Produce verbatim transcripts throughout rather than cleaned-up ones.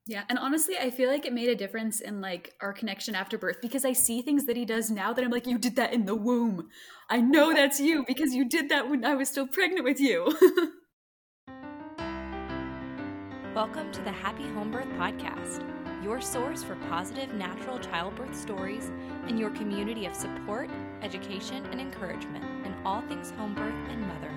Yeah. And honestly, I feel like it made a difference in like our connection after birth because I see things that he does now that I'm like, you did that in the womb. I know that's you because you did that when I was still pregnant with you. Welcome to the Happy Home Birth Podcast, your source for positive natural childbirth stories and your community of support, education, and encouragement in all things home birth and motherhood.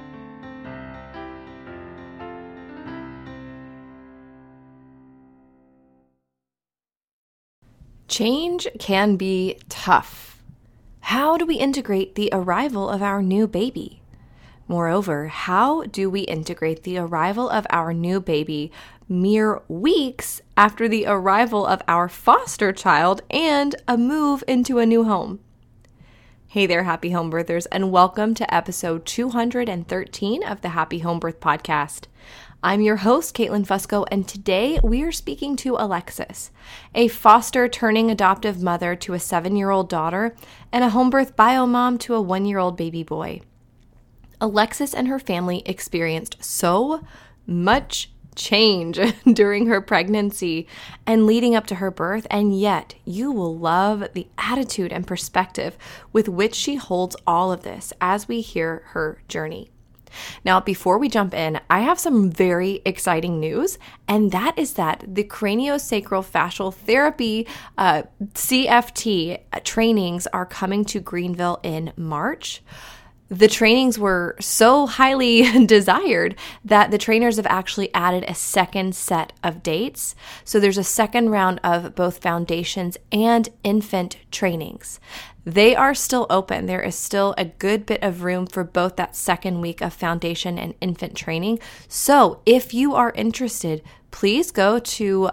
Change can be tough. How do we integrate the arrival of our new baby? Moreover, how do we integrate the arrival of our new baby mere weeks after the arrival of our foster child and a move into a new home? Hey there, happy home birthers, and welcome to episode two hundred thirteen of the Happy Home Birth Podcast. I'm your host, Caitlin Fusco, and today we are speaking to Alexis, a foster turning adoptive mother to a seven-year-old daughter and a home birth bio mom to a one-year-old baby boy. Alexis and her family experienced so much change during her pregnancy and leading up to her birth, and yet you will love the attitude and perspective with which she holds all of this as we hear her journey. Now, before we jump in, I have some very exciting news, and that is that the Craniosacral Fascial Therapy uh, C F T trainings are coming to Greenville in March. The trainings were so highly desired that the trainers have actually added a second set of dates. So there's a second round of both foundations and infant trainings. They are still open. There is still a good bit of room for both that second week of foundation and infant training. So if you are interested, please go to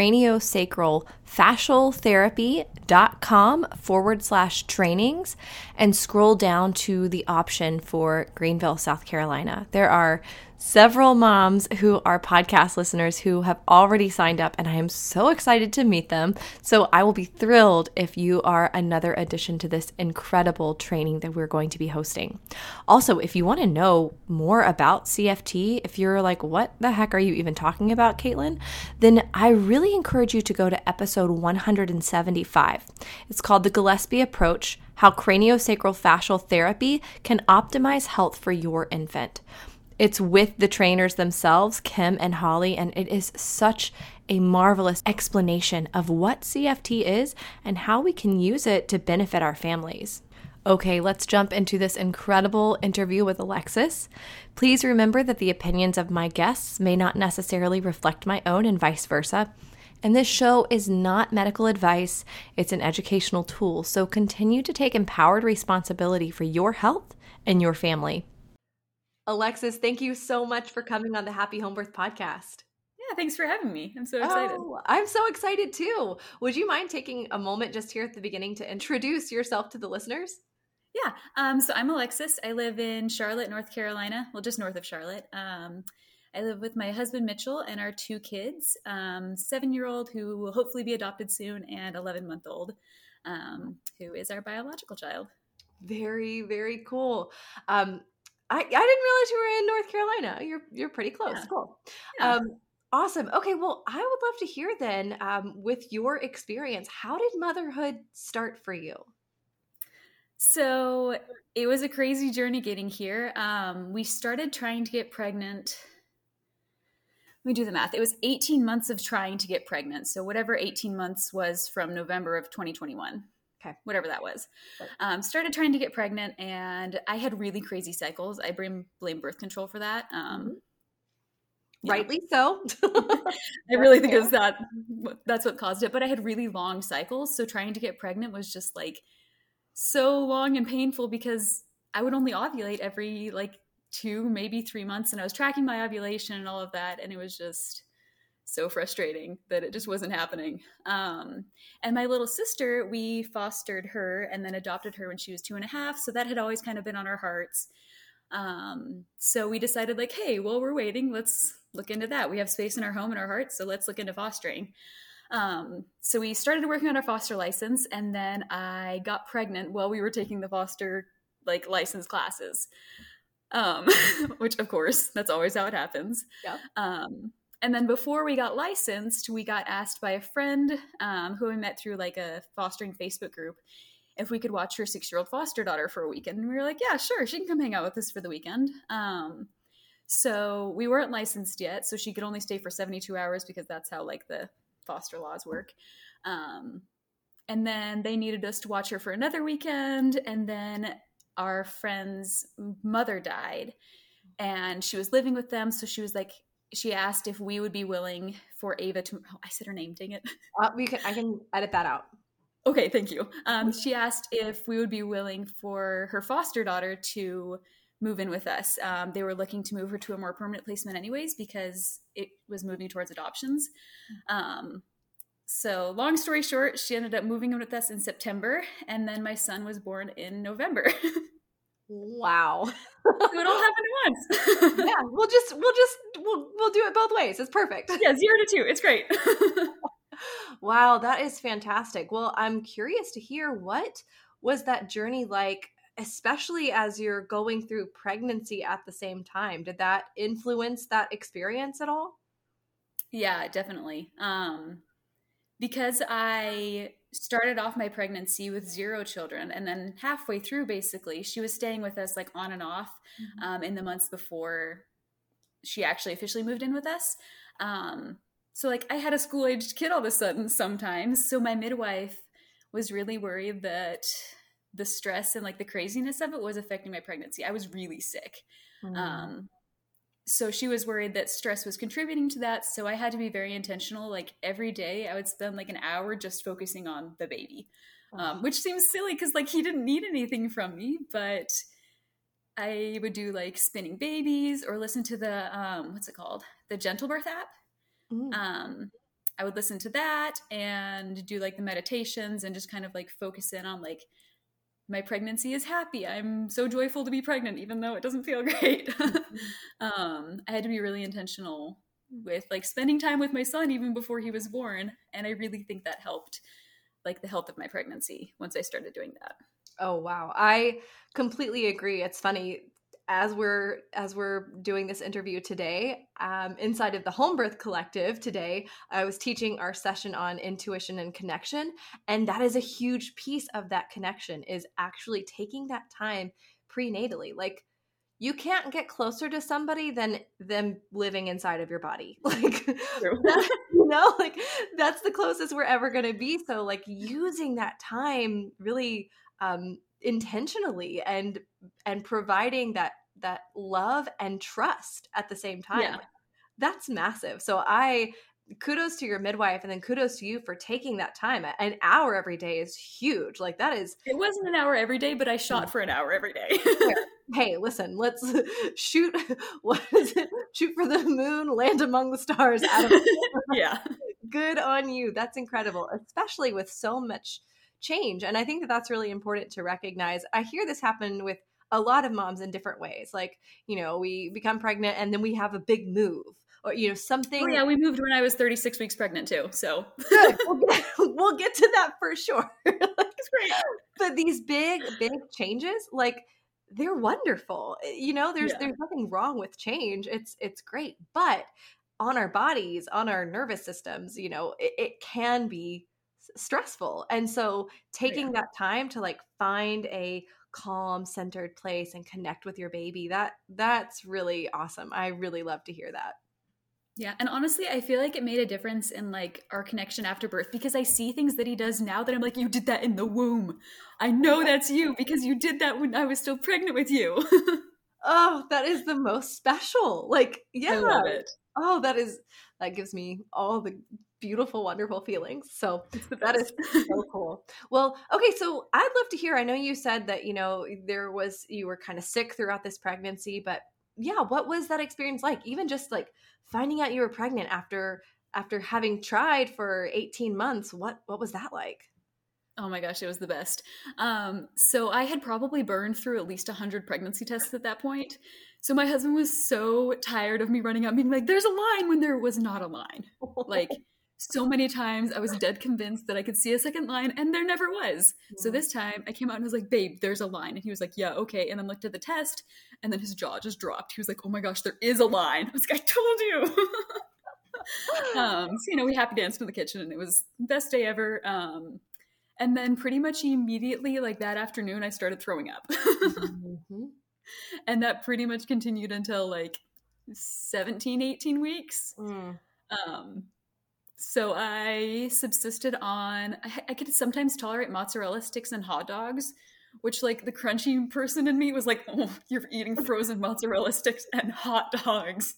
craniosacralfascialtherapy.com forward slash trainings and scroll down to the option for Greenville, South Carolina. There are several moms who are podcast listeners who have already signed up, and I am so excited to meet them. So I will be thrilled if you are another addition to this incredible training that we're going to be hosting. Also, if you want to know more about C F T, if you're like, what the heck are you even talking about, Caitlin? Then I really encourage you to go to episode one hundred seventy-five. It's called The Gillespie Approach, How Craniosacral Fascial Therapy Can Optimize Health for Your Infant. It's with the trainers themselves, Kim and Holly, and it is such a marvelous explanation of what C F T is and how we can use it to benefit our families. Okay, let's jump into this incredible interview with Alexis. Please remember that the opinions of my guests may not necessarily reflect my own and vice versa. And this show is not medical advice, it's an educational tool, so continue to take empowered responsibility for your health and your family. Alexis, thank you so much for coming on the Happy Home Birth Podcast. Yeah, thanks for having me. I'm so excited. Oh, I'm so excited too. Would you mind taking a moment just here at the beginning to introduce yourself to the listeners? Yeah. Um, so I'm Alexis. I live in Charlotte, North Carolina. Well, just north of Charlotte. Um, I live with my husband, Mitchell, and our two kids, um, seven-year-old who will hopefully be adopted soon and eleven-month-old, um, who is our biological child. Very, very cool. Um, I, I didn't realize you were in North Carolina. You're you're pretty close. Yeah. Cool. Yeah. Um, awesome. Okay, well, I would love to hear then, um, with your experience, how did motherhood start for you? So it was a crazy journey getting here. Um, we started trying to get pregnant. Let me do the math. It was eighteen months of trying to get pregnant. So whatever eighteen months was from November of twenty twenty-one. Okay. Whatever that was. Um, started trying to get pregnant, and I had really crazy cycles. I blame, blame birth control for that. Um, mm-hmm. Rightly so. I really think it was that. That's what caused it. But I had really long cycles. So trying to get pregnant was just like so long and painful because I would only ovulate every like two, maybe three months. And I was tracking my ovulation and all of that. And it was just so frustrating that it just wasn't happening. Um, and my little sister, we fostered her and then adopted her when she was two and a half. So that had always kind of been on our hearts. Um, so we decided like, hey, while we're waiting, let's look into that. We have space in our home and our hearts. So let's look into fostering. Um, so we started working on our foster license, and then I got pregnant while we were taking the foster like license classes. Um, which of course, that's always how it happens. Yeah. Um, and then before we got licensed, we got asked by a friend um, who we met through like a fostering Facebook group if we could watch her six-year-old foster daughter for a weekend. And we were like, yeah, sure, she can come hang out with us for the weekend. Um, so we weren't licensed yet, so she could only stay for seventy-two hours because that's how like the foster laws work. Um, and then they needed us to watch her for another weekend, and then our friend's mother died, and she was living with them, so she was like, she asked if we would be willing for Ava to, oh, I said her name, dang it. Uh, we can, I can edit that out. Okay, thank you. Um, she asked if we would be willing for her foster daughter to move in with us. Um, they were looking to move her to a more permanent placement anyways, because it was moving towards adoptions. Um, so long story short, she ended up moving in with us in September, and then my son was born in November. Wow. So it all happened at once. Yeah, we'll just, we'll just, we'll, we'll do it both ways. It's perfect. Yeah, zero to two. It's great. Wow, that is fantastic. Well, I'm curious to hear, what was that journey like, especially as you're going through pregnancy at the same time? Did that influence that experience at all? Yeah, definitely. Um, because I started off my pregnancy with zero children, and then halfway through, basically, she was staying with us like on and off mm-hmm. um, in the months before she actually officially moved in with us. Um, so like I had a school-aged kid all of a sudden sometimes. So my midwife was really worried that the stress and like the craziness of it was affecting my pregnancy. I was really sick. Mm-hmm. Um, so she was worried that stress was contributing to that. So I had to be very intentional. Like every day I would spend like an hour just focusing on the baby, oh. um, which seems silly because like he didn't need anything from me, but I would do like spinning babies or listen to the, um, what's it called? The Gentle Birth app. Mm. Um, I would listen to that and do like the meditations and just kind of like focus in on like, my pregnancy is happy. I'm so joyful to be pregnant, even though it doesn't feel great. um, I had to be really intentional with like spending time with my son even before he was born. And I really think that helped like the health of my pregnancy once I started doing that. Oh, wow. I completely agree. It's funny. As we're as we're doing this interview today, um, inside of the Home Birth Collective today, I was teaching our session on intuition and connection, and that is a huge piece of that connection, is actually taking that time prenatally. Like, you can't get closer to somebody than them living inside of your body. Like, that, you know, like that's the closest we're ever going to be. So, like, using that time really um, intentionally and and providing that that love and trust at the same time. Yeah. That's massive. So I kudos to your midwife, and then kudos to you for taking that time. An hour every day is huge. Like that is it wasn't an hour every day, but I shot for an hour every day. Hey, listen, let's shoot what is it? Shoot for the moon, land among the stars. Out of yeah. Good on you. That's incredible, especially with so much change. And I think that that's really important to recognize. I hear this happen with a lot of moms in different ways. Like, you know, we become pregnant and then we have a big move, or, you know, something. Oh, yeah, we moved when I was thirty-six weeks pregnant too. So good. We'll get, we'll get to that for sure. Like, it's great. But these big, big changes, like they're wonderful. You know, there's, yeah. there's nothing wrong with change. It's, it's great. But on our bodies, on our nervous systems, you know, it, it can be stressful. And so taking yeah. that time to like find a calm, centered place and connect with your baby, that that's really awesome. I really love to hear that. Yeah. And honestly, I feel like it made a difference in like our connection after birth, because I see things that he does now that I'm like, you did that in the womb. I know that's you because you did that when I was still pregnant with you. Oh, that is the most special. Like, yeah. I love it. Oh, that is, that gives me all the beautiful, wonderful feelings. So that is so cool. Well, okay. So I'd love to hear, I know you said that, you know, there was, you were kind of sick throughout this pregnancy, but yeah, what was that experience like? Even just like finding out you were pregnant after, after having tried for eighteen months, what, what was that like? Oh my gosh, it was the best. Um, so I had probably burned through at least a hundred pregnancy tests at that point. So my husband was so tired of me running out being like, there's a line when there was not a line. Like so many times I was dead convinced that I could see a second line and there never was. Yeah. So this time I came out and was like, babe, there's a line. And he was like, yeah, okay. And then looked at the test and then his jaw just dropped. He was like, oh my gosh, there is a line. I was like, I told you. um, so, you know, we happy danced in the kitchen and it was the best day ever. Um, and then pretty much immediately, like that afternoon, I started throwing up. mm-hmm. And that pretty much continued until like seventeen, eighteen weeks. Mm. Um, so I subsisted on, I, I could sometimes tolerate mozzarella sticks and hot dogs, which like the crunchy person in me was like, oh, you're eating frozen mozzarella sticks and hot dogs.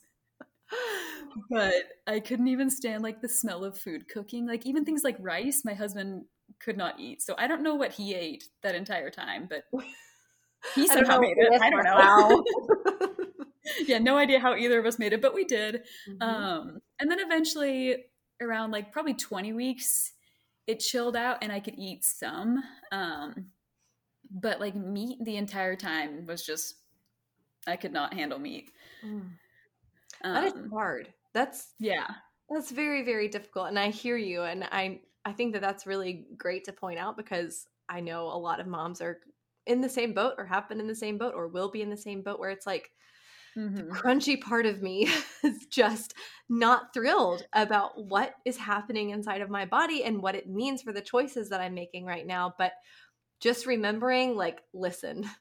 But I couldn't even stand like the smell of food cooking. Like even things like rice, my husband could not eat. So I don't know what he ate that entire time, but he somehow made it. I don't know. Yeah, no idea how either of us made it, but we did. Mm-hmm. Um, and then eventually around like probably twenty weeks, it chilled out and I could eat some. Um, but like meat the entire time was just, I could not handle meat. Mm. That um, is hard. That's, yeah, that's very, very difficult. And I hear you. And I, I think that that's really great to point out because I know a lot of moms are in the same boat or have been in the same boat or will be in the same boat where it's like mm-hmm. the crunchy part of me is just not thrilled about what is happening inside of my body and what it means for the choices that I'm making right now. But just remembering, like, listen,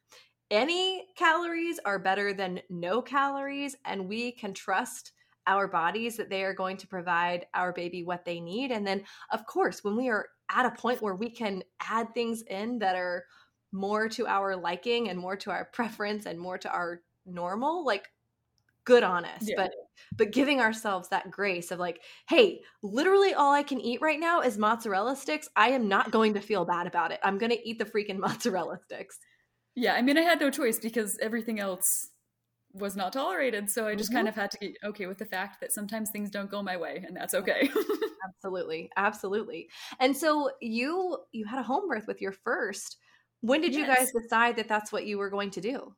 any calories are better than no calories, and we can trust our bodies that they are going to provide our baby what they need. And then, of course, when we are at a point where we can add things in that are more to our liking and more to our preference and more to our normal, like, good on us. Yeah. But but giving ourselves that grace of like, hey, literally all I can eat right now is mozzarella sticks. I am not going to feel bad about it. I'm going to eat the freaking mozzarella sticks. Yeah, I mean, I had no choice because everything else was not tolerated. So I just mm-hmm. kind of had to get okay with the fact that sometimes things don't go my way, and that's okay. Absolutely. Absolutely. And so you you had a home birth with your first. When did yes. you guys decide that that's what you were going to do?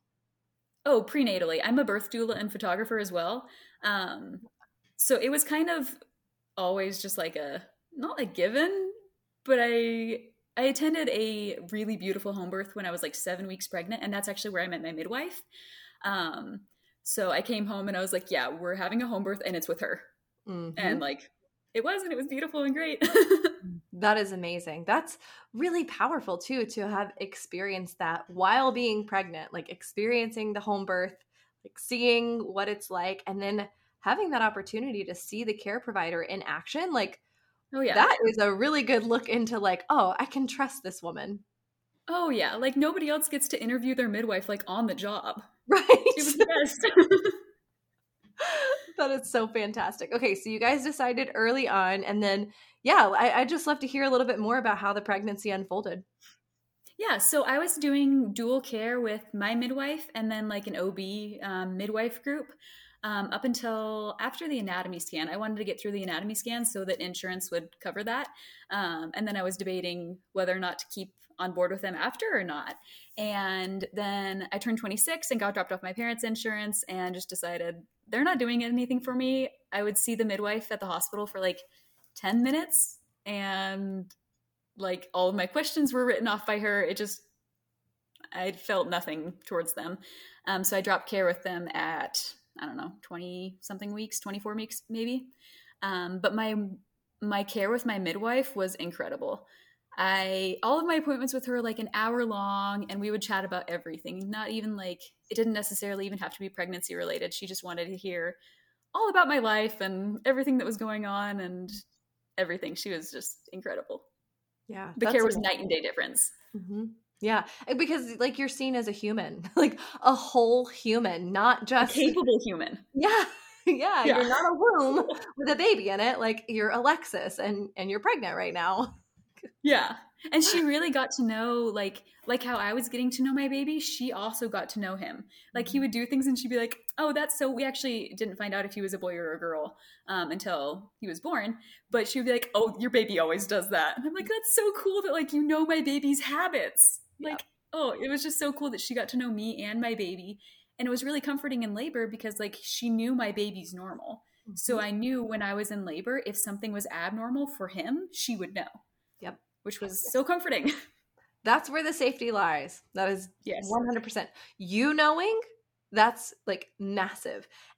Oh, prenatally. I'm a birth doula and photographer as well. Um, so it was kind of always just like a, not a given, but I I attended a really beautiful home birth when I was like seven weeks pregnant. And that's actually where I met my midwife. Um, so I came home and I was like, yeah, we're having a home birth and it's with her. Mm-hmm. And like, it was, and it was beautiful and great. That is amazing. That's really powerful too, to have experienced that while being pregnant, like experiencing the home birth, like seeing what it's like, and then having that opportunity to see the care provider in action. Like, oh yeah, that is a really good look into like, oh, I can trust this woman. Oh yeah. Like nobody else gets to interview their midwife, like on the job. Right. It was the best. That is so fantastic. Okay, so you guys decided early on, and then, yeah, I, I'd just love to hear a little bit more about how the pregnancy unfolded. Yeah, so I was doing dual care with my midwife and then like an O B um, midwife group um, up until after the anatomy scan. I wanted to get through the anatomy scan so that insurance would cover that. Um, and then I was debating whether or not to keep on board with them after or not. And then I turned twenty-six and got dropped off my parents' insurance and just decided they're not doing anything for me. I would see the midwife at the hospital for like ten minutes and like all of my questions were written off by her. It just, I felt nothing towards them. Um, so I dropped care with them at, I don't know, twenty something weeks, twenty-four weeks maybe. Um, but my, my care with my midwife was incredible. I, all of my appointments with her, like an hour long, and we would chat about everything. Not even like, it didn't necessarily even have to be pregnancy related. She just wanted to hear all about my life and everything that was going on and everything. She was just incredible. Yeah. The care was night and day difference. Mm-hmm. Yeah. Because like you're seen as a human, like a whole human, not just a capable human. Yeah. Yeah. Yeah. You're not a womb with a baby in it. Like you're Alexis and, and you're pregnant right now. Yeah. And she really got to know, like, like how I was getting to know my baby, she also got to know him. Like he would do things and she'd be like, oh, that's so, we actually didn't find out if he was a boy or a girl um, until he was born. But she would be like, oh, your baby always does that. And I'm like, that's so cool that like, you know, my baby's habits. Like, yeah. Oh, it was just so cool that she got to know me and my baby. And it was really comforting in labor because like she knew my baby's normal. Mm-hmm. So I knew when I was in labor, if something was abnormal for him, she would know. Yep. Which was so comforting. That's where the safety lies. That is yes. one hundred percent. You knowing, that's like massive.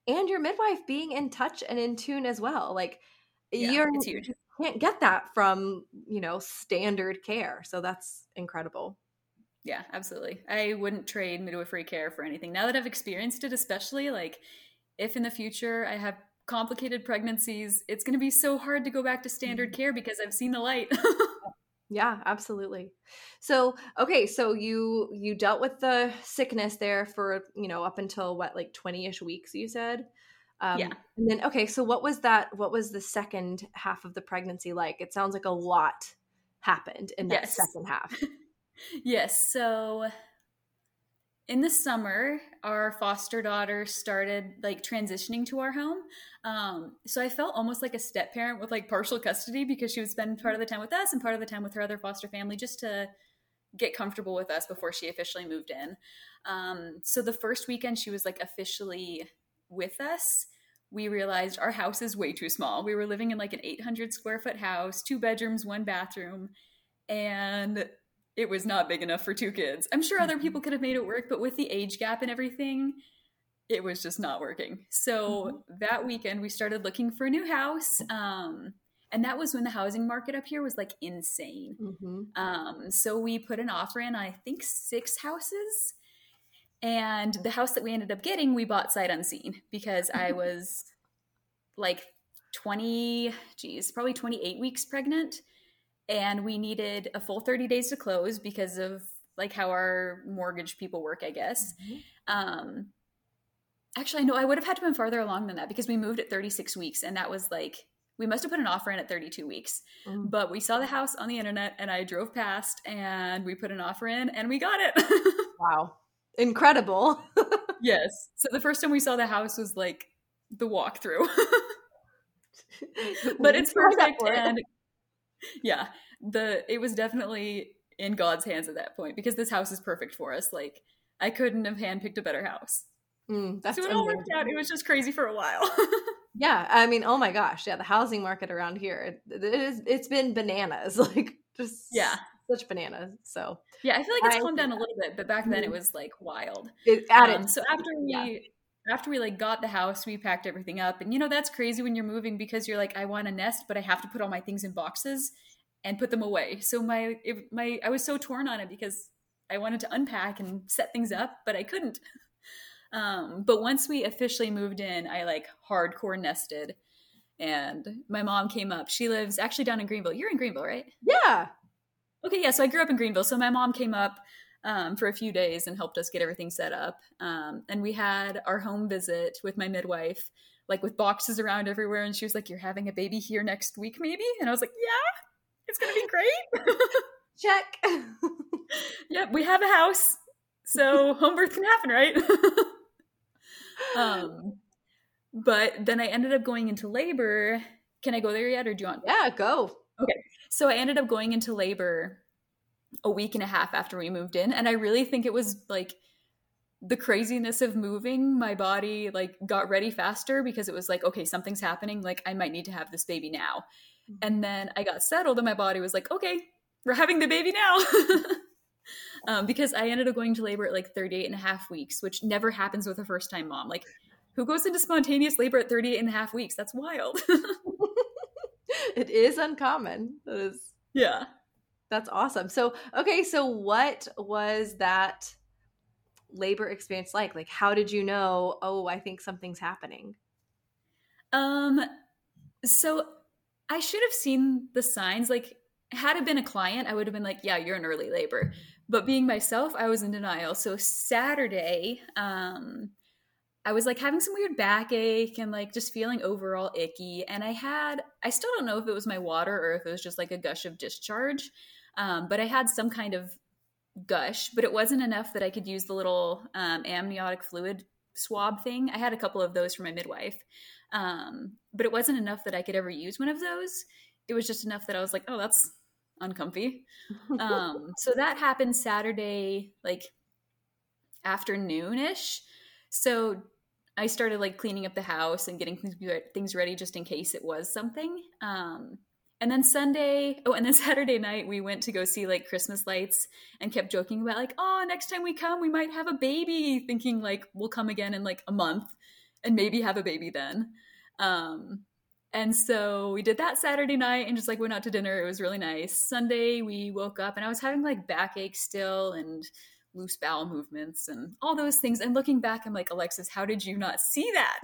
and your midwife being in touch and in tune as well. Like Yeah, you're, it's huge. you can't get that from, you know, standard care. So that's incredible. Yeah, absolutely. I wouldn't trade midwifery care for anything. Now that I've experienced it, especially like if in the future I have complicated pregnancies, it's going to be so hard to go back to standard care because I've seen the light. Yeah, absolutely. So, okay, so you you dealt with the sickness there for, you know, up until what, like twenty-ish weeks, you said? Yeah. Um, and then, okay, so what was that, what was the second half of the pregnancy like? It sounds like a lot happened in that Yes. second half. Yes. So in the summer, our foster daughter started like transitioning to our home. Um, so I felt almost like a step parent with like partial custody because she would spend part of the time with us and part of the time with her other foster family just to get comfortable with us before she officially moved in. Um, so the first weekend she was like officially with us, we realized our house is way too small. We were living in like an eight hundred square foot house, two bedrooms, one bathroom, and it was not big enough for two kids. I'm sure other people could have made it work, but with the age gap and everything, it was just not working. So mm-hmm. that weekend we started looking for a new house. Um, and that was when the housing market up here was like insane. Mm-hmm. Um, so we put an offer in, I think six houses. And the house that we ended up getting, we bought sight unseen because I was like twenty, geez, probably twenty-eight weeks pregnant. And we needed a full thirty days to close because of like how our mortgage people work, I guess. Mm-hmm. Um, actually, no, I would have had to have been farther along than that because we moved at thirty-six weeks. And that was like, we must have put an offer in at thirty-two weeks. Mm-hmm. But we saw the house on the internet and I drove past and we put an offer in and we got it. Wow. Incredible. Yes. So the first time we saw the house was like the walkthrough. But it's perfect. And yeah, the it was definitely in God's hands at that point because this house is perfect for us. Like I couldn't have handpicked a better house. Mm, that's so it all worked out. It was just crazy for a while. Yeah, I mean, oh my gosh, yeah, the housing market around here, it, it is, it's been bananas, like just yeah, such bananas. So yeah, I feel like it's I, calmed down a little bit, but back then it was like wild. It added. Um, so after we yeah. after we like got the house, we packed everything up, and you know that's crazy when you're moving because you're like, I want a nest, but I have to put all my things in boxes and put them away. So my it, my I was so torn on it because I wanted to unpack and set things up, but I couldn't. Um, but once we officially moved in, I like hardcore nested, and my mom came up. She lives actually down in Greenville. You're in Greenville, right? Yeah. Okay, yeah. So I grew up in Greenville. So my mom came up um, for a few days and helped us get everything set up. Um, and we had our home visit with my midwife, like with boxes around everywhere. And she was like, "You're having a baby here next week, maybe?" And I was like, "Yeah, it's gonna be great." Check. Yep, we have a house, so home birth can happen, right? Um, but then I ended up going into labor. Can I go there yet or do you want? Yeah, go. Okay. So I ended up going into labor a week and a half after we moved in. And I really think it was like the craziness of moving. My body like got ready faster because it was like, okay, something's happening. Like I might need to have this baby now. Mm-hmm. And then I got settled and my body was like, okay, we're having the baby now. Um, because I ended up going to labor at like thirty-eight and a half weeks, which never happens with a first time mom. Like who goes into spontaneous labor at thirty-eight and a half weeks? That's wild. It is uncommon. That is, yeah. That's awesome. So, okay. So what was that labor experience like? Like, how did you know, oh, I think something's happening? Um, so I should have seen the signs. Like had it been a client, I would have been like, yeah, you're in early labor. But being myself, I was in denial. So Saturday, um, I was like having some weird backache and like just feeling overall icky. And I had, I still don't know if it was my water or if it was just like a gush of discharge. Um, but I had some kind of gush, but it wasn't enough that I could use the little um, amniotic fluid swab thing. I had a couple of those for my midwife. Um, but it wasn't enough that I could ever use one of those. It was just enough that I was like, oh, that's uncomfy. Um, so that happened Saturday, like afternoon-ish. So I started like cleaning up the house and getting things ready just in case it was something. Um, and then Sunday, oh, and then Saturday night, we went to go see like Christmas lights and kept joking about like, oh, next time we come, we might have a baby, thinking like we'll come again in like a month. and maybe have a baby then. Um, and so we did that Saturday night and just like went out to dinner. It was really nice. Sunday we woke up and I was having like backache still and loose bowel movements and all those things. And looking back, I'm like, Alexis, how did you not see that?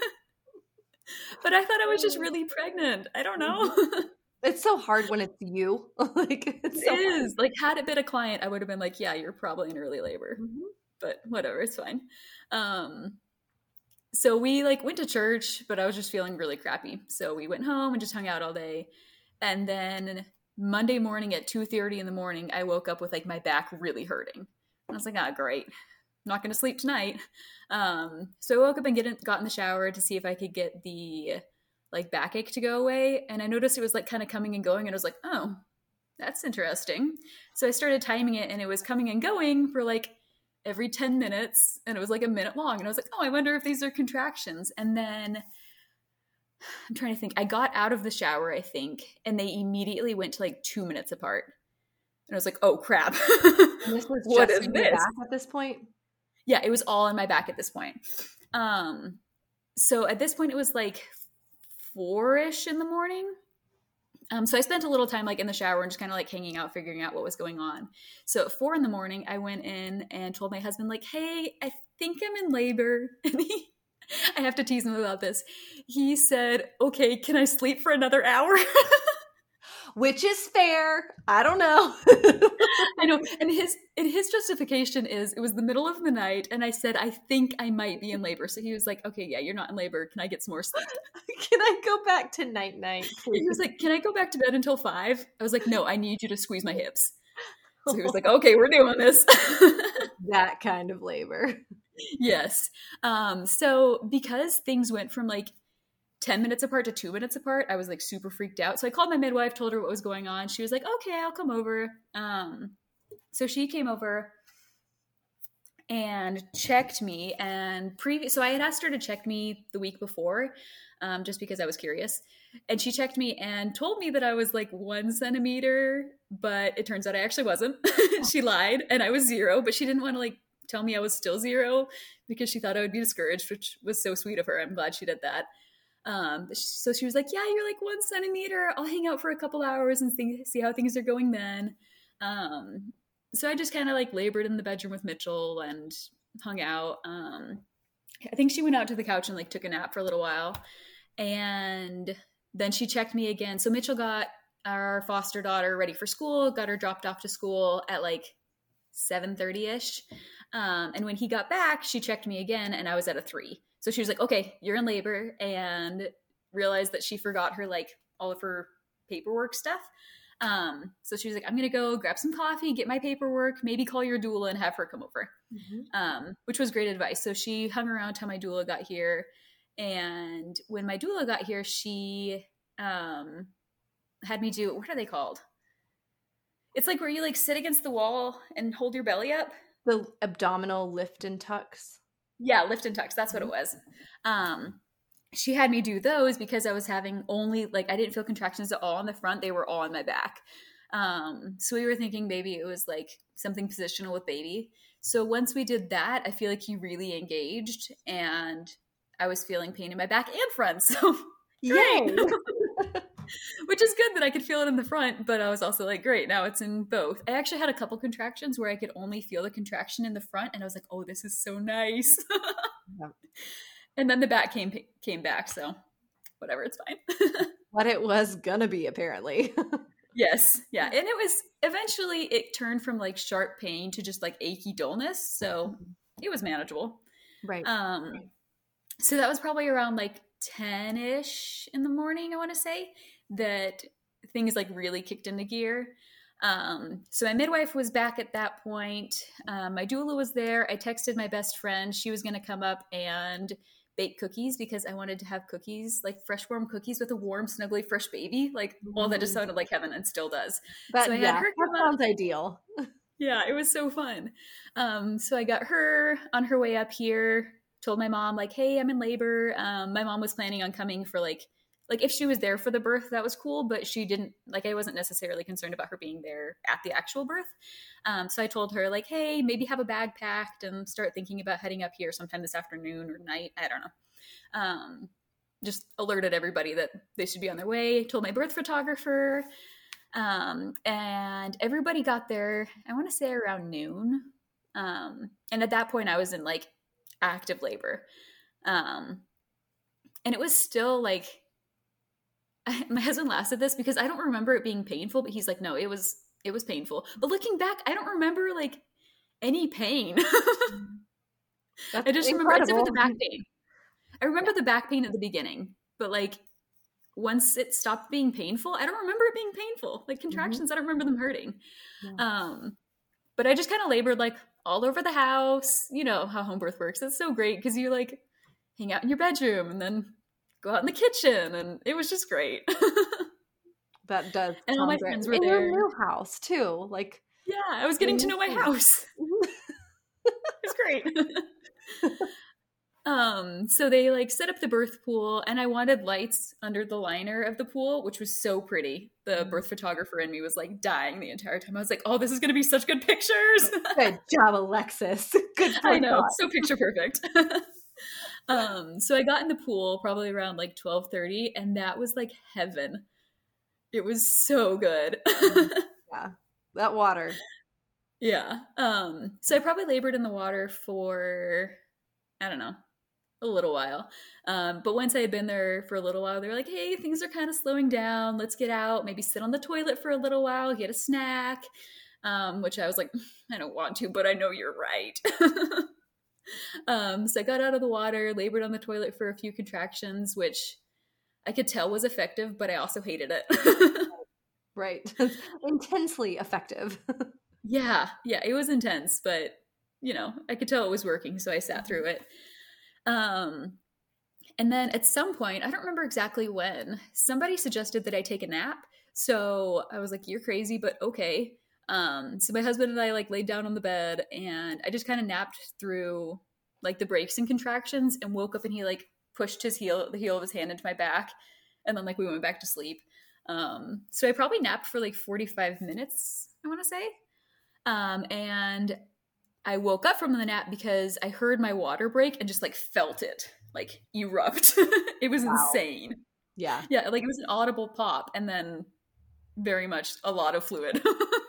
But I thought I was just really pregnant. I don't know. It's so hard when it's you. Like it's so It is. hard. Like, had it been a client, I would have been like, yeah, you're probably in early labor. Mhm. But whatever, it's fine. Um, so we like went to church, but I was just feeling really crappy. So we went home and just hung out all day. And then Monday morning at two thirty in the morning, I woke up with like my back really hurting. And I was like, ah, great. I'm not going to sleep tonight. Um, so I woke up and get in, got in the shower to see if I could get the like backache to go away. And I noticed it was like kind of coming and going. And I was like, oh, that's interesting. So I started timing it and it was coming and going for like every ten minutes. And it was like a minute long. And I was like, oh, I wonder if these are contractions. And then I'm trying to think. I got out of the shower, I think, and they immediately went to like two minutes apart. And I was like, oh, crap. This was What just is in this? your back at this point? Yeah, it was all on my back at this point. Um, so at this point, it was like four-ish in the morning. Um, so I spent a little time like in the shower and just kind of like hanging out, figuring out what was going on. So at four in the morning, I went in and told my husband like, hey, I think I'm in labor. And he, I have to tease him about this. He said, okay, can I sleep for another hour? Which is fair. I don't know. I know. And his and his justification is it was the middle of the night and I said, I think I might be in labor. So he was like, okay, yeah, you're not in labor. Can I get some more sleep? Can I go back to night night, please? He was like, can I go back to bed until five? I was like, no, I need you to squeeze my hips. So he was like, okay, we're doing this. That kind of labor. Yes. Um, so because things went from like ten minutes apart to two minutes apart, I was like super freaked out. So I called my midwife, told her what was going on. She was like, okay, I'll come over. Um, so she came over and checked me and previous. So I had asked her to check me the week before, um, just because I was curious. And she checked me and told me that I was like one centimeter, but it turns out I actually wasn't. She lied and I was zero, but she didn't want to like tell me I was still zero because she thought I would be discouraged, which was so sweet of her. I'm glad she did that. Um, so she was like, yeah, you're like one centimeter. I'll hang out for a couple hours and see, see how things are going then. Um, so I just kind of like labored in the bedroom with Mitchell and hung out. Um, I think she went out to the couch and like took a nap for a little while. And then she checked me again. So Mitchell got our foster daughter ready for school, got her dropped off to school at like seven thirty-ish. Um, and when he got back, she checked me again and I was at a three. So she was like, okay, you're in labor, and realized that she forgot her, like, all of her paperwork stuff. Um, so she was like, I'm going to go grab some coffee, get my paperwork, maybe call your doula and have her come over, mm-hmm. um, which was great advice. So she hung around till my doula got here. And when my doula got here, she um, had me do, what are they called? It's like where you, like, sit against the wall and hold your belly up. The abdominal lift and tucks. Yeah, lift and tucks. That's what it was. Um, she had me do those because I was having only, like, I didn't feel contractions at all on the front. They were all on my back. Um, so we were thinking maybe it was like something positional with baby. So once we did that, I feel like he really engaged and I was feeling pain in my back and front. So yay! Which is good that I could feel it in the front, but I was also like, great, now it's in both. I actually had a couple contractions where I could only feel the contraction in the front, and I was like, oh, this is so nice. Yeah. And then the back came came back, so whatever, it's fine. What it was gonna be, apparently. Yes, yeah. And it was, eventually it turned from like sharp pain to just like achy dullness, so it was manageable. Right. Um, so that was probably around like ten-ish in the morning, I want to say, that things like really kicked into gear. Um, so my midwife was back at that point. Um, my doula was there. I texted my best friend. She was going to come up and bake cookies because I wanted to have cookies, like fresh warm cookies with a warm, snuggly, fresh baby. Like, well, that just sounded like heaven and still does. But so I yeah, had her that sounds ideal. Yeah, it was so fun. Um, so I got her on her way up here, told my mom, like, hey, I'm in labor. Um, my mom was planning on coming for like, like if she was there for the birth, that was cool, but she didn't, like, I wasn't necessarily concerned about her being there at the actual birth. Um, so I told her like, hey, maybe have a bag packed and start thinking about heading up here sometime this afternoon or night. I don't know. Um, just alerted everybody that they should be on their way, told my birth photographer. Um, and everybody got there, I want to say around noon. Um, and at that point I was in like active labor. Um, and it was still like, I, my husband laughs at this because I don't remember it being painful, but he's like, no, it was, it was painful. But looking back, I don't remember like any pain. I just incredible. remember, except for the back pain. I remember yeah. the back pain at the beginning, but like once it stopped being painful, I don't remember it being painful. Like contractions, mm-hmm. I don't remember them hurting. Yeah. Um, but I just kind of labored like all over the house. You know how home birth works. It's so great because you like hang out in your bedroom and then go out in the kitchen, and it was just great. That does. And all my friends were in there. In your new house too, like yeah, I was getting to know my house. It was great. Um, so they like set up the birth pool, and I wanted lights under the liner of the pool, which was so pretty. The birth photographer in me was like dying the entire time. I was like, oh, this is going to be such good pictures. Good job, Alexis. Good job. I know. So picture perfect. um, so I got in the pool probably around like twelve thirty, and that was like heaven. It was so good. Yeah. That water. Yeah. Um, so I probably labored in the water for, I don't know, a little while. Um, but once I had been there for a little while, they were like, hey, things are kind of slowing down. Let's get out, maybe sit on the toilet for a little while, get a snack, um, which I was like, I don't want to, but I know you're right. um, so I got out of the water, labored on the toilet for a few contractions, which I could tell was effective, but I also hated it. Right. Intensely effective. Yeah. Yeah. It was intense, but you know, I could tell it was working. So I sat through it. Um, and then at some point, I don't remember exactly when, somebody suggested that I take a nap. So I was like, you're crazy, but okay. Um, so my husband and I like laid down on the bed, and I just kind of napped through like the breaks and contractions, and woke up, and he like pushed his heel, the heel of his hand into my back. And then like we went back to sleep. Um, so I probably napped for like forty-five minutes, I want to say. Um, and I woke up from the nap because I heard my water break and just like felt it like erupt. It was wow. insane. Yeah. Yeah. Like it was an audible pop, and then very much a lot of fluid.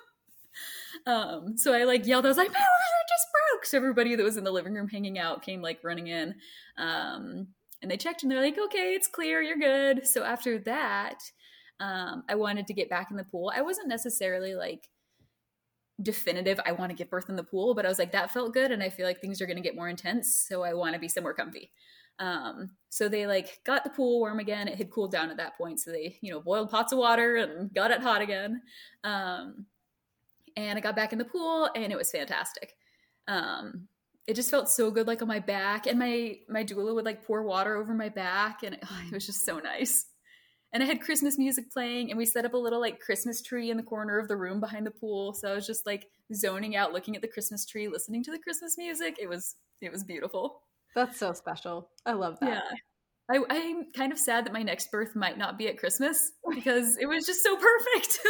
um, so I like yelled, I was like, my water just broke. So everybody that was in the living room hanging out came like running in. Um, and they checked, and they're like, okay, it's clear. You're good. So after that, um, I wanted to get back in the pool. I wasn't necessarily like definitive I want to give birth in the pool, but I was like, that felt good, and I feel like things are going to get more intense, so I want to be somewhere comfy. Um, so they like got the pool warm again. It had cooled down at that point, so they, you know, boiled pots of water and got it hot again. Um, and I got back in the pool, and it was fantastic. Um, it just felt so good, like on my back, and my my doula would like pour water over my back, and it, oh, it was just so nice. And I had Christmas music playing, and we set up a little like Christmas tree in the corner of the room behind the pool. So I was just like zoning out, looking at the Christmas tree, listening to the Christmas music. It was, it was beautiful. That's so special. I love that. Yeah. I, I'm kind of sad that my next birth might not be at Christmas because it was just so perfect.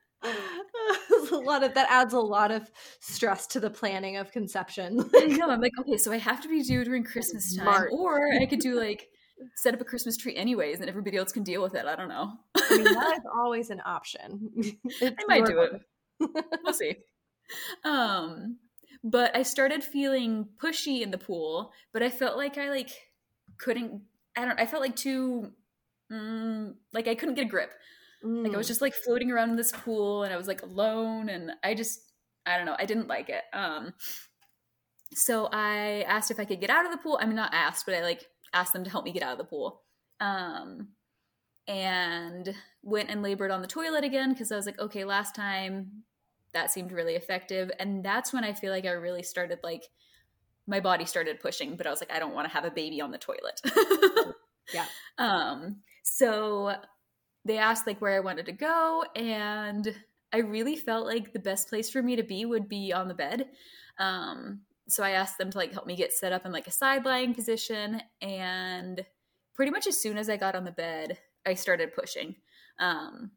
a lot of that adds a lot of stress to the planning of conception. I know. I'm like, okay, so I have to be due during Christmas time, March. Or I could do like set up a Christmas tree anyways, and everybody else can deal with it. I don't know. I mean, that is always an option. I might do it. We'll see. Um, but I started feeling pushy in the pool, but I felt like I like couldn't, I don't, I felt like too, mm, like I couldn't get a grip. Mm. Like I was just like floating around in this pool, and I was like alone, and I just, I don't know, I didn't like it. Um, so I asked if I could get out of the pool. I mean, not asked, but I like asked them to help me get out of the pool. Um, and went and labored on the toilet again, because I was like, okay, last time that seemed really effective. And that's when I feel like I really started like, my body started pushing, but I was like, I don't want to have a baby on the toilet. Yeah. Um, so they asked like where I wanted to go, and I really felt like the best place for me to be would be on the bed. Um, So I asked them to like help me get set up in like a side lying position, and pretty much as soon as I got on the bed, I started pushing. Um,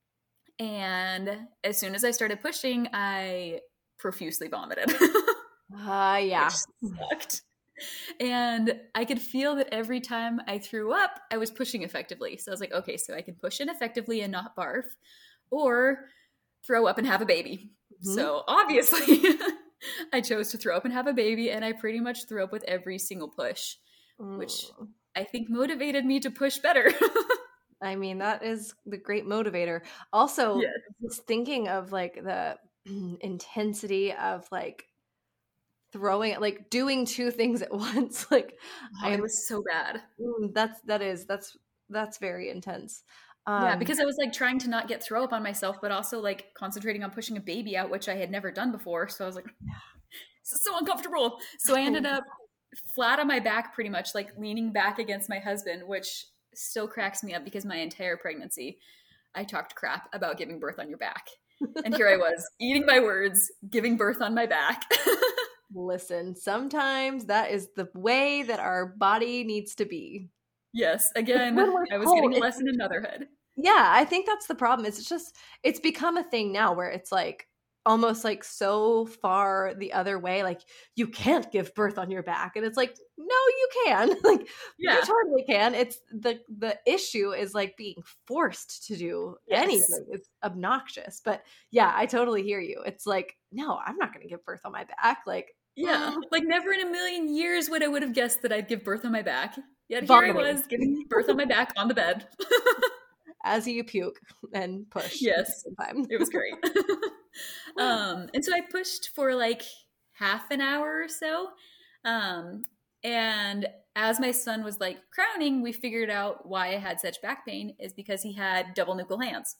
and as soon as I started pushing, I profusely vomited. Uh, yeah. Which sucked. And I could feel that every time I threw up, I was pushing effectively. So I was like, okay, so I can push in effectively and not barf, or throw up and have a baby. Mm-hmm. So obviously, I chose to throw up and have a baby, and I pretty much threw up with every single push, mm. which I think motivated me to push better. I mean, that is the great motivator. Also, yes. just thinking of like the intensity of like throwing, like doing two things at once. Like oh, I, it was so bad. That's, that is, that's, that's very intense. Um, yeah, because I was like trying to not get throw up on myself, but also like concentrating on pushing a baby out, which I had never done before. So I was like, this is so uncomfortable. So I ended up flat on my back, pretty much like leaning back against my husband, which still cracks me up because my entire pregnancy, I talked crap about giving birth on your back. And here I was eating my words, giving birth on my back. Listen, sometimes that is the way that our body needs to be. Yes. Again, I was getting a lesson in motherhood. Yeah, I think that's the problem. It's just, it's become a thing now where it's like almost like so far the other way. Like you can't give birth on your back. And it's like, no, you can. Like yeah. You totally can. It's the, the issue is like being forced to do yes. anything. It's obnoxious. But yeah, I totally hear you. It's like, no, I'm not going to give birth on my back. Like, yeah, mm. like never in a million years would I would have guessed that I'd give birth on my back. Yet Vomiting. Here I was giving birth on my back on the bed. As you puke and push. Yes, it was great. um, and so I pushed for like half an hour or so. Um, and as my son was like crowning, we figured out why I had such back pain is because he had double nuchal hands.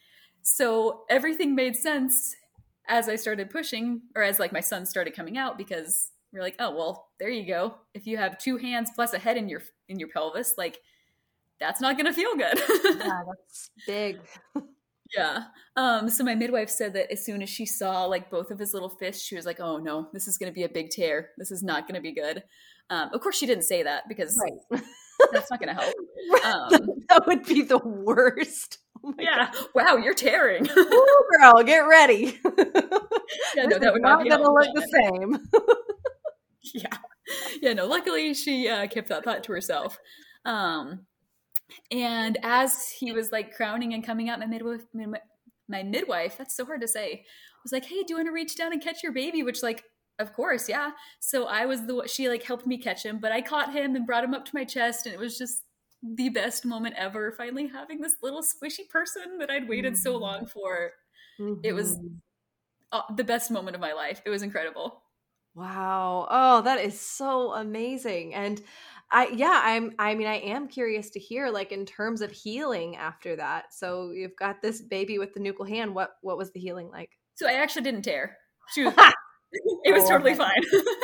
So everything made sense as I started pushing, or as like my son started coming out, because we're like, oh, well, there you go. If you have two hands plus a head in your in your pelvis, like that's not going to feel good. Yeah, that's big. Yeah. Um, so my midwife said that as soon as she saw like both of his little fists, she was like, oh no, this is going to be a big tear. This is not going to be good. Um, of course she didn't say that because right. that's not going to help. Um, that would be the worst. Oh yeah. God. Wow, you're tearing. Ooh, girl, get ready. Yeah, no, that would not, not be going to look the same. Yeah. Yeah, no, luckily she uh, kept that thought to herself. Um, and as he was like crowning and coming out, my midwife, my midwife, that's so hard to say, was like, hey, do you want to reach down and catch your baby? Which like, of course, yeah. So I was the, she like helped me catch him, but I caught him and brought him up to my chest, and it was just the best moment ever, finally having this little squishy person that I'd waited mm-hmm. so long for. Mm-hmm. It was uh, the best moment of my life. It was incredible. Wow. Oh, that is so amazing. And I, yeah, I'm, I mean, I am curious to hear, like, in terms of healing after that. So you've got this baby with the nuchal hand. What, what was the healing like? So I actually didn't tear. She was, it was totally it. fine.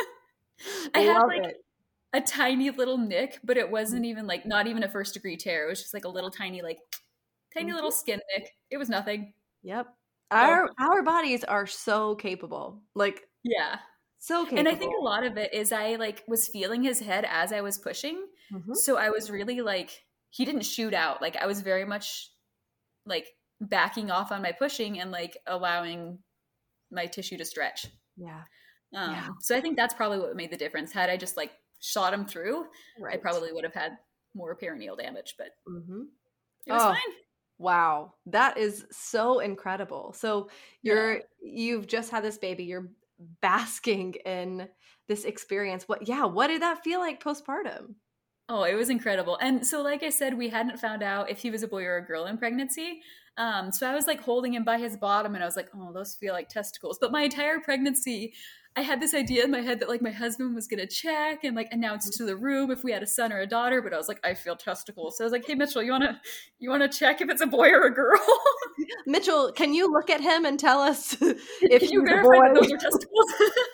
I had like it. a tiny little nick, but it wasn't even like, not even a first degree tear. It was just like a little tiny, like tiny mm-hmm. little skin nick. It was nothing. Yep. Our, so, our bodies are so capable. Like, yeah. So capable. And I think a lot of it is I like was feeling his head as I was pushing. Mm-hmm. So I was really like, he didn't shoot out. Like I was very much like backing off on my pushing and like allowing my tissue to stretch. Yeah. Um, yeah. So I think that's probably what made the difference. Had I just like shot him through, right. I probably would have had more perineal damage, but mm-hmm. it was oh. fine. Wow. That is so incredible. So you're, yeah. you've just had this baby. You're basking in this experience. What, yeah. What did that feel like postpartum? Oh, it was incredible. And so, like I said, we hadn't found out if he was a boy or a girl in pregnancy. Um, so I was like holding him by his bottom and I was like, oh, those feel like testicles. But my entire pregnancy, I had this idea in my head that like my husband was going to check and like announce to the room if we had a son or a daughter. But I was like, I feel testicles. So I was like, hey, Mitchell, you want to, you want to check if it's a boy or a girl? Mitchell, can you look at him and tell us if can you verify that those are testicles?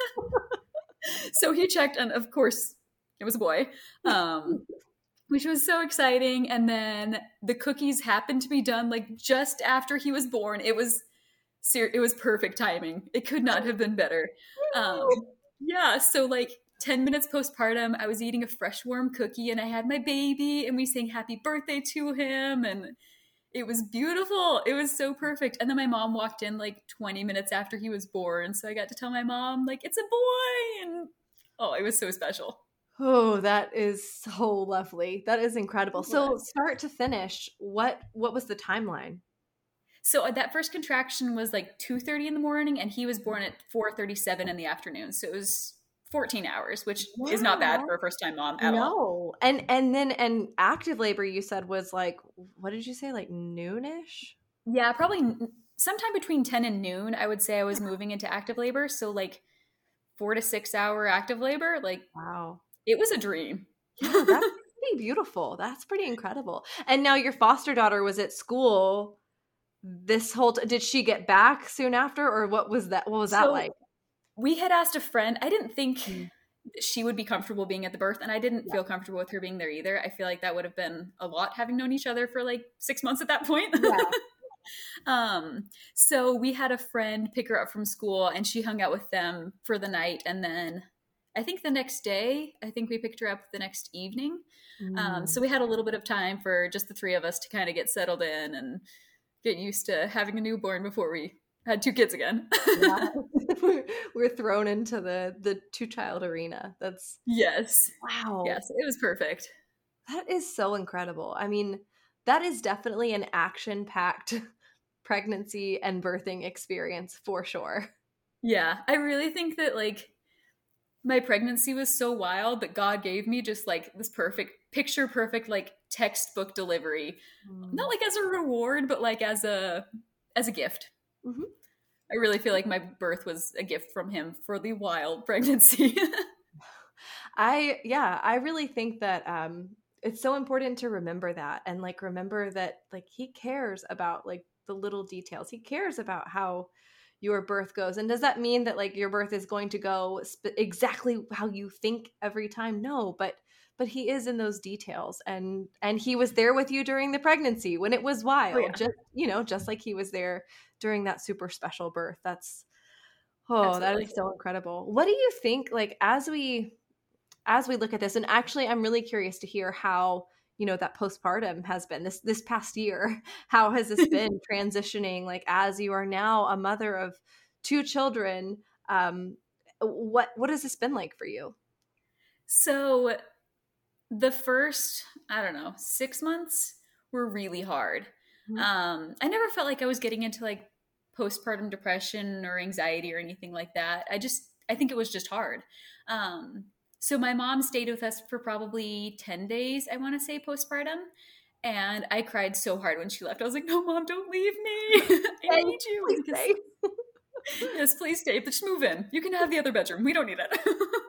So he checked and of course, it was a boy, um, which was so exciting. And then the cookies happened to be done like just after he was born. It was ser- it was perfect timing. It could not have been better. Um, yeah. So like ten minutes postpartum, I was eating a fresh warm cookie and I had my baby and we sang happy birthday to him. And it was beautiful. It was so perfect. And then my mom walked in like twenty minutes after he was born. So I got to tell my mom like, it's a boy. And oh, it was so special. Oh, that is so lovely. That is incredible. It So was. start to finish, what what was the timeline? So uh, that first contraction was like two thirty in the morning, and he was born at four thirty-seven in the afternoon. So it was fourteen hours, which is not bad Wow. for a first time mom at all. No. And and then and active labor you said was like, what did you say? Like noonish? Yeah, probably n- sometime between ten and noon, I would say I was moving into active labor. So like four to six hour active labor, like Wow. it was a dream. Yeah, that's pretty beautiful. That's pretty incredible. And now your foster daughter was at school this whole t- did she get back soon after, or what was that what was that like? So we had asked a friend. I didn't think Mm. she would be comfortable being at the birth, and I didn't Yeah. feel comfortable with her being there either. I feel like that would have been a lot, having known each other for like six months at that point. Yeah. um, so we had a friend pick her up from school, and she hung out with them for the night, and then I think the next day, I think we picked her up the next evening. Um, Mm. so we had a little bit of time for just the three of us to kind of get settled in and get used to having a newborn before we had two kids again. Yeah. we're, we're thrown into the the two child arena. That's Yes. wow. Yes, it was perfect. That is so incredible. I mean, that is definitely an action packed pregnancy and birthing experience for sure. Yeah, I really think that like my pregnancy was so wild that God gave me just like this perfect picture perfect like textbook delivery. Not like as a reward, but like as a as a gift. Mhm. I really feel like my birth was a gift from him for the wild pregnancy. I yeah, I really think that um it's so important to remember that, and like remember that like he cares about like the little details. He cares about how your birth goes. And does that mean that like your birth is going to go sp- exactly how you think every time? No, but but he is in those details, and and he was there with you during the pregnancy when it was Oh wild. yeah, Just, you know, just like he was there during that super special birth. That's oh, that absolutely. is so incredible. What do you think like as we as we look at this, and actually I'm really curious to hear how, you know, that postpartum has been this this past year. How has this been transitioning, like as you are now a mother of two children? Um what what has this been like for you? So the first, I don't know, six months were really hard. Mhm. Um, I never felt like I was getting into like postpartum depression or anxiety or anything like that. I just, I think it was just hard. Um, so my mom stayed with us for probably ten days, I want to say, postpartum. And I cried so hard when she left. I was like, no, mom, don't leave me. I Hey, need you. please Because, stay. yes, please stay. But just move in. You can have the other bedroom. We don't need it.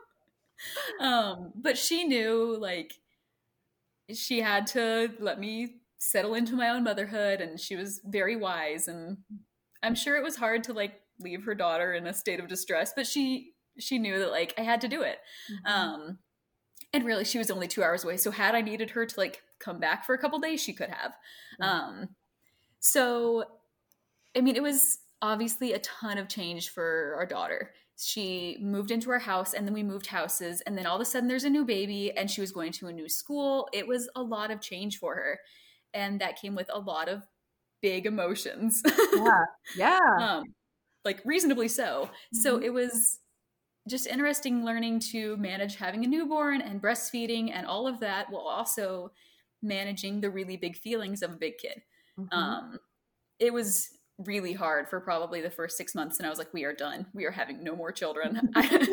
um, but she knew, like, she had to let me settle into my own motherhood, and she was very wise. And I'm sure it was hard to like leave her daughter in a state of distress, but she she knew that like I had to do it. Mhm. Um, and really, she was only two hours away, so had I needed her to like come back for a couple days, she could have. Yeah. Um, so I mean, it was obviously a ton of change for our daughter. She moved into our house, and then we moved houses, and then all of a sudden there's a new baby, and she was going to a new school. It was a lot of change for her, and that came with a lot of big emotions. Yeah. Yeah. um, like reasonably so. So Mhm. it was just interesting learning to manage having a newborn and breastfeeding and all of that, while also managing the really big feelings of a big kid. Mhm. Um, it was really hard for probably the first six months, and I was like, we are done. We are having no more children.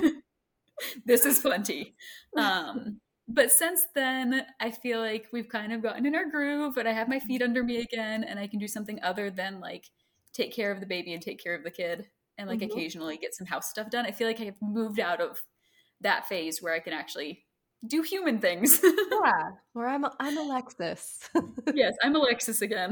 This is plenty. Um, but since then, I feel like we've kind of gotten in our groove, and I have my feet under me again, and I can do something other than like take care of the baby and take care of the kid, and like Mhm. occasionally get some house stuff done. I feel like I've moved out of that phase where I can actually do human things. Yeah. Where I'm I'm Alexis. Yes, I'm Alexis again.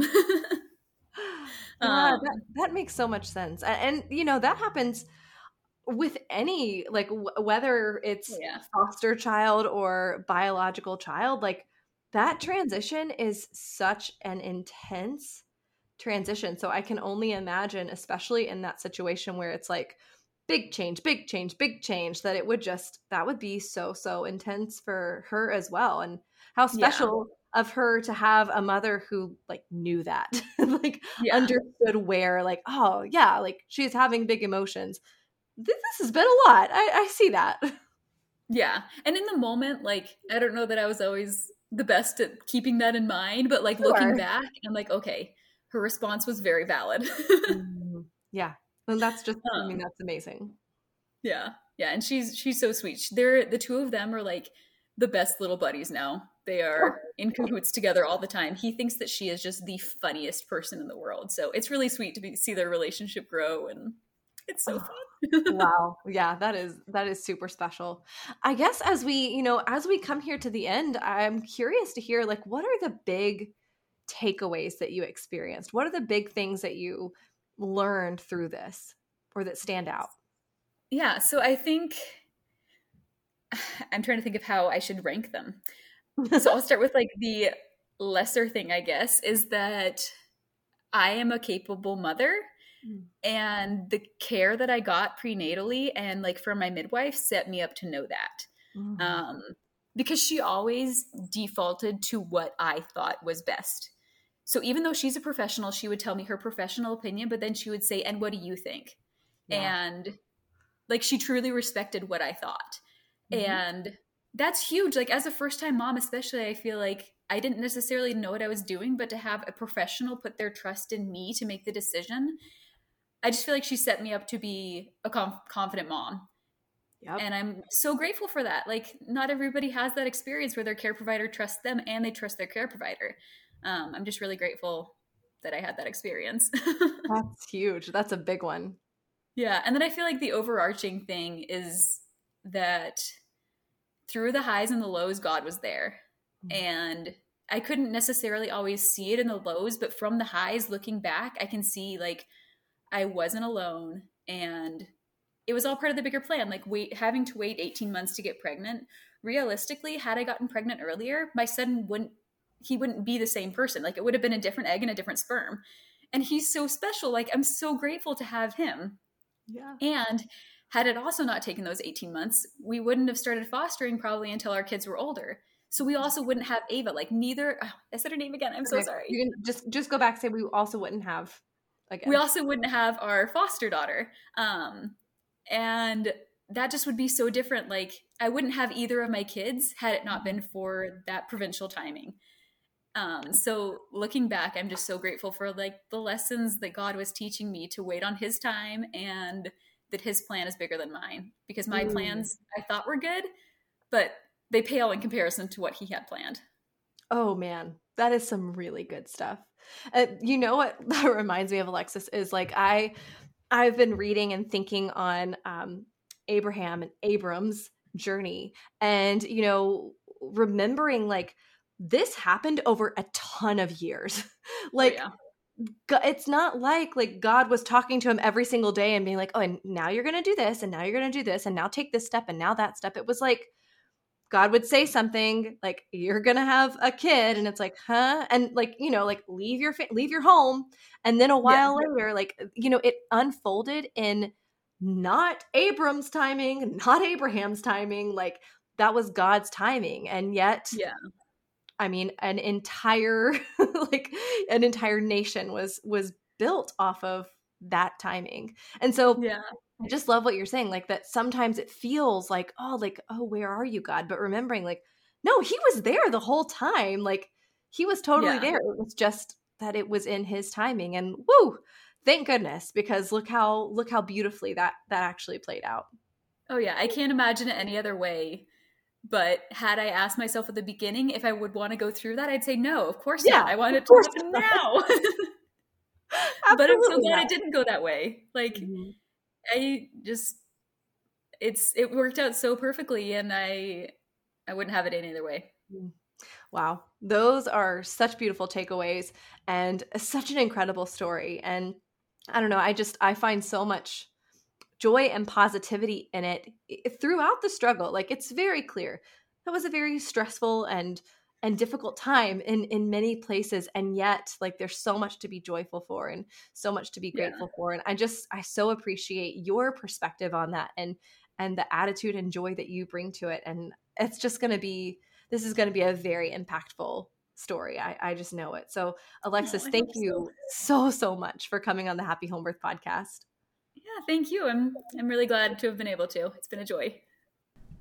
Yeah, that um, that makes so much sense. A- And, you know, that happens with any like w- whether it's yeah, foster child or biological child, like that transition is such an intense transition. So I can only imagine, especially in that situation where it's like big change, big change, big change, that it would just that would be so so intense for her as well. And how yeah, special of her to have a mother who like knew that, like yeah. understood where like, oh yeah, like she's having big emotions. This has been a lot. I, I see that. Yeah. And in the moment, like, I don't know that I was always the best at keeping that in mind, but like looking Sure. back, I'm like, okay, her response was very valid. Mhm. Yeah. And that's just, I mean, um, that's amazing. yeah. Yeah. And she's she's so sweet. They're the two of them are like the best little buddies now. They are in cahoots together all the time. He thinks that she is just the funniest person in the world. So it's really sweet to be, see their relationship grow, and it's so Oh, fun. wow. Yeah, that is that is super special. I guess as we, you know, as we come here to the end, I'm curious to hear like what are the big takeaways that you experienced? What are the big things that you learned through this or that stand out? Yeah. So I think I'm trying to think of how I should rank them. So I'll start with like the lesser thing, I guess, is that I am a capable mother, and the care that I got prenatally and like from my midwife set me up to know that. Mhm. Um, because she always defaulted to what I thought was best. So even though she's a professional, she would tell me her professional opinion, but then she would say, "And what do you think?" Yeah. And like she truly respected what I thought. Mhm. And that's huge. Like as a first time mom, especially, I feel like I didn't necessarily know what I was doing, but to have a professional put their trust in me to make the decision, I just feel like she set me up to be a conf- confident mom. Yep. And I'm so grateful for that. Like, not everybody has that experience where their care provider trusts them and they trust their care provider. Um, I'm just really grateful that I had that experience. That's huge. That's a big one. Yeah. And then I feel like the overarching thing is that through the highs and the lows, God was there. And I couldn't necessarily always see it in the lows, but from the highs looking back, I can see like I wasn't alone, and it was all part of the bigger plan. Like wait, having to wait eighteen months to get pregnant. Realistically, had I gotten pregnant earlier, my son wouldn't he wouldn't be the same person. Like it would have been a different egg and a different sperm. And he's so special. Like I'm so grateful to have him. Yeah. And had it also not taken those eighteen months, we wouldn't have started fostering probably until our kids were older. So we also wouldn't have Ava. Like neither, oh, I said her name again. I'm so Okay. sorry. You can just just go back and say we also wouldn't have We again. also wouldn't have our foster daughter. Um, and that just would be so different. Like I wouldn't have either of my kids had it not been for that provincial timing. Um, so looking back, I'm just so grateful for like the lessons that God was teaching me to wait on his time, and that his plan is bigger than mine, because my Mm. plans I thought were good, but they pale in comparison to what he had planned. Oh man, that is some really good stuff. Uh, you know what that reminds me of, Alexis, is like I I've been reading and thinking on um, Abraham and Abram's journey, and you know, remembering like this happened over a ton of years. Oh Like yeah. Go- it's not like like God was talking to him every single day and being like, "Oh, and now you're going to do this, and now you're going to do this, and now take this step, and now that step." It was like God would say something like, "You're going to have a kid," and it's like, "Huh?" And like, you know, like leave your fa- leave your home, and then a Yeah. while later, like you know, it unfolded in not Abram's timing, not Abraham's timing, like that was God's timing, and yet Yeah. I mean, an entire like an entire nation was was built off of that timing. And so Yeah. I just love what you're saying, like that sometimes it feels like, oh, like, oh, where are you, God? But remembering like, no, he was there the whole time. Like he was totally Yeah. there. It was just that it was in his timing. And woo, thank goodness, because look how look how beautifully that that actually played out. Oh yeah. I can't imagine it any other way. But had I asked myself at the beginning if I would want to go through that, I'd say no, of course Yeah, not. I want of it to course happen not. now. But I'm so Absolutely glad not. it didn't go that way. Like Mhm. I just it's it worked out so perfectly, and I I wouldn't have it any other way. Wow. Those are such beautiful takeaways and such an incredible story. And I don't know, I just, I find so much joy and positivity in it throughout the struggle. Like it's very clear that was a very stressful and and difficult time in in many places, and yet like there's so much to be joyful for and so much to be Yeah. grateful for. And I just I so appreciate your perspective on that, and and the attitude and joy that you bring to it. And it's just going to be this is going to be a very impactful story. I, I just know it. So Oh, Alexis, I thank hope so. you so so much for coming on the Happy Home Birth podcast. Yeah, thank you. I'm I'm really glad to have been able to. It's been a joy.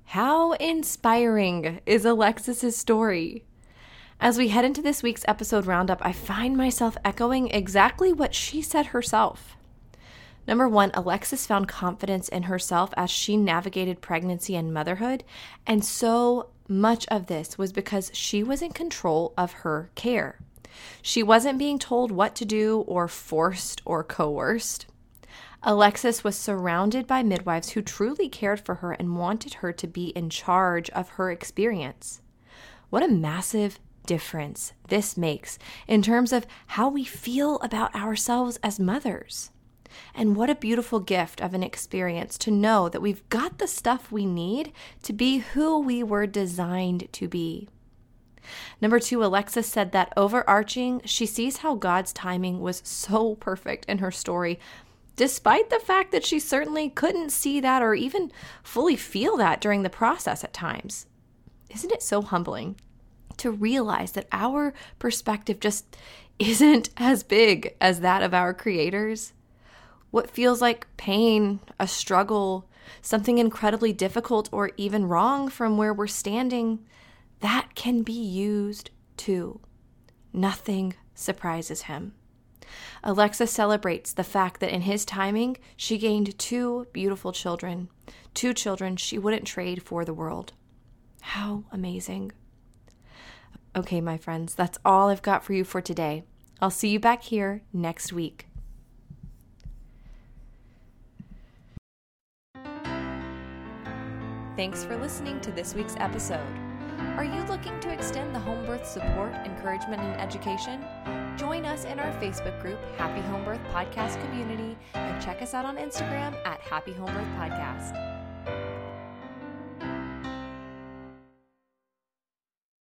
How inspiring is Alexis's story? As we head into this week's episode roundup, I find myself echoing exactly what she said herself. Number one, Alexis found confidence in herself as she navigated pregnancy and motherhood, and so much of this was because she was in control of her care. She wasn't being told what to do or forced or coerced. Alexis was surrounded by midwives who truly cared for her and wanted her to be in charge of her experience. What a massive difference this makes in terms of how we feel about ourselves as mothers. And what a beautiful gift of an experience to know that we've got the stuff we need to be who we were designed to be. Number two, Alexis said that overarching, she sees how God's timing was so perfect in her story, despite the fact that she certainly couldn't see that or even fully feel that during the process at times. Isn't it so humbling to realize that our perspective just isn't as big as that of our creators? What feels like pain, a struggle, something incredibly difficult or even wrong from where we're standing, that can be used too. Nothing surprises him. Alexis celebrates the fact that in his timing, she gained two beautiful children, two children she wouldn't trade for the world. How amazing. Okay, my friends, that's all I've got for you for today. I'll see you back here next week. Thanks for listening to this week's episode. Are you looking to extend the home birth support, encouragement, and education? Join us in our Facebook group, Happy Home Birth Podcast Community, and check us out on Instagram at Happy Home Birth Podcast.